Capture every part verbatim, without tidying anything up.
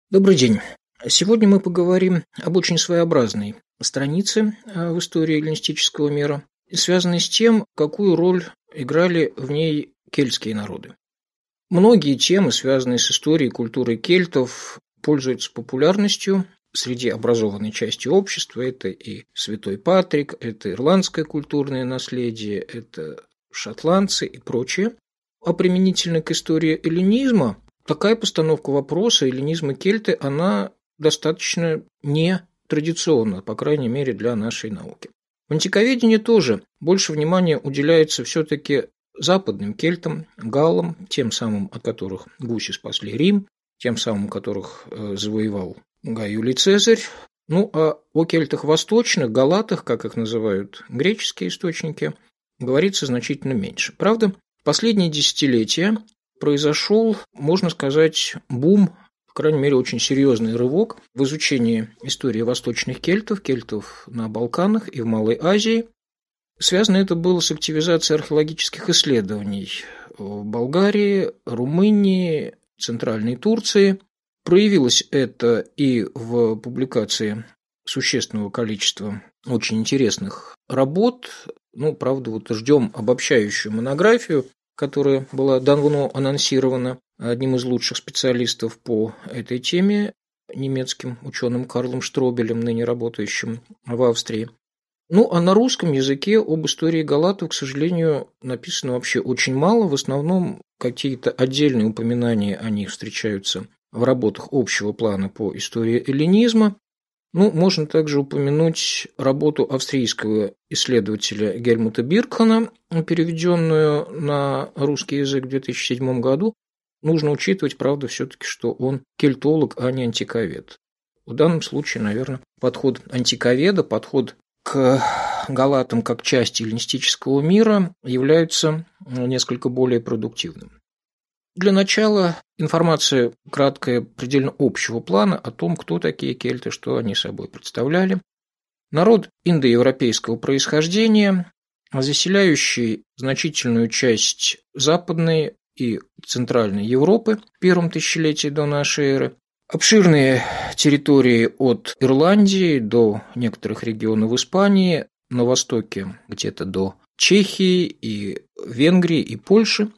Добрый день. Сегодня мы поговорим об очень своеобразной странице в истории эллинистического мира, связанной с тем, какую роль играли в ней кельтские народы. Многие темы, связанные с историей и культурой кельтов, пользуются популярностью среди образованной части общества. Это и Святой Патрик, это ирландское культурное наследие, это шотландцы и прочее. А применительно к истории эллинизма, такая постановка вопроса эллинизм и кельты, она достаточно нетрадиционна, по крайней мере, для нашей науки. В антиковедении тоже больше внимания уделяется все-таки западным кельтам, галлам, тем самым, от которых гуси спасли Рим, тем самым, которых завоевал Гай Юлий Цезарь. Ну, а о кельтах восточных, галатах, как их называют греческие источники, говорится значительно меньше. Правда, в последние десятилетия произошел, можно сказать, бум, по крайней мере, очень серьезный рывок в изучении истории восточных кельтов, кельтов на Балканах и в Малой Азии. Связано это было с активизацией археологических исследований в Болгарии, Румынии, Центральной Турции. Проявилось это и в публикации существенного количества очень интересных работ. Ну, правда, вот ждем обобщающую монографию, которая была давно анонсирована одним из лучших специалистов по этой теме, немецким ученым Карлом Штробелем, ныне работающим в Австрии. Ну, а на русском языке об истории галатов, к сожалению, написано вообще очень мало. В основном какие-то отдельные упоминания о них встречаются в работах общего плана по истории эллинизма. Ну, можно также упомянуть работу австрийского исследователя Гельмута Биркхана, переведенную на русский язык в две тысячи седьмом году. Нужно учитывать, правда, все-таки, что он кельтолог, а не антиковед. В данном случае, наверное, подход антиковеда, подход к галатам как части эллинистического мира является несколько более продуктивным. Для начала информация краткая, предельно общего плана о том, кто такие кельты, что они собой представляли. Народ индоевропейского происхождения, заселяющий значительную часть Западной и Центральной Европы в первом тысячелетии до нашей эры. Обширные территории от Ирландии до некоторых регионов Испании, на востоке где-то до Чехии и Венгрии и Польши.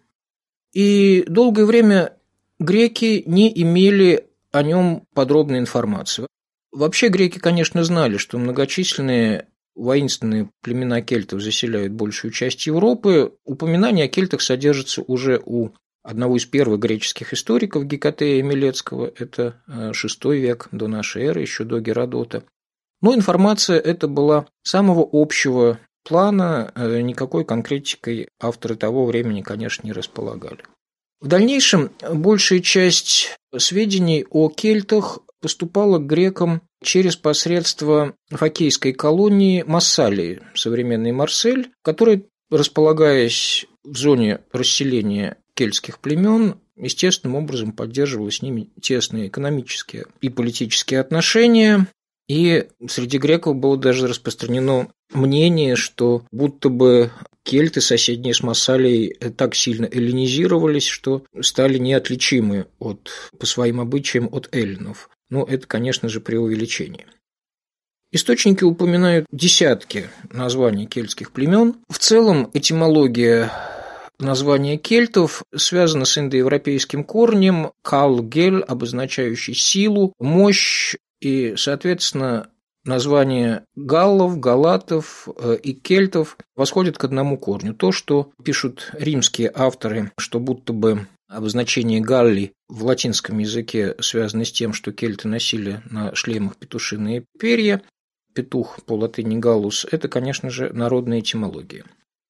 И долгое время греки не имели о нем подробной информации. Вообще греки, конечно, знали, что многочисленные воинственные племена кельтов заселяют большую часть Европы. Упоминание о кельтах содержится уже у одного из первых греческих историков Гекатея Милецкого, это шестой век до нашей эры, еще до Геродота. Но информация эта была самого общего плана, никакой конкретикой авторы того времени, конечно, не располагали. В дальнейшем большая часть сведений о кельтах поступала к грекам через посредство фокейской колонии Массалии, современный Марсель, которая, располагаясь в зоне расселения кельтских племен, естественным образом поддерживала с ними тесные экономические и политические отношения. И среди греков было даже распространено мнение, что будто бы кельты, соседние с Массалией, так сильно эллинизировались, что стали неотличимы от, по своим обычаям от эллинов. Но это, конечно же, преувеличение. Источники упоминают десятки названий кельтских племен. В целом этимология названия кельтов связана с индоевропейским корнем «кал-гель», обозначающий силу, мощь. И, соответственно, названия галлов, галатов и кельтов восходят к одному корню. То, что пишут римские авторы, что будто бы обозначение галли в латинском языке связано с тем, что кельты носили на шлемах петушиные перья, петух по латыни галлус, это, конечно же, народная этимология.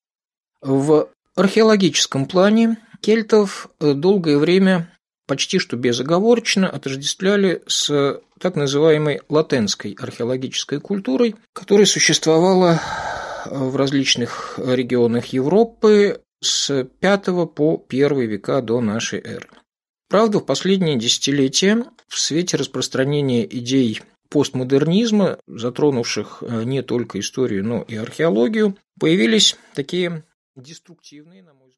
В археологическом плане кельтов долгое время почти что безоговорочно отождествляли с так называемой латенской археологической культурой, которая существовала в различных регионах Европы с пятого по первый века до нашей эры. Правда, в последние десятилетия в свете распространения идей постмодернизма, затронувших не только историю, но и археологию, появились такие деструктивные, на мой взгляд,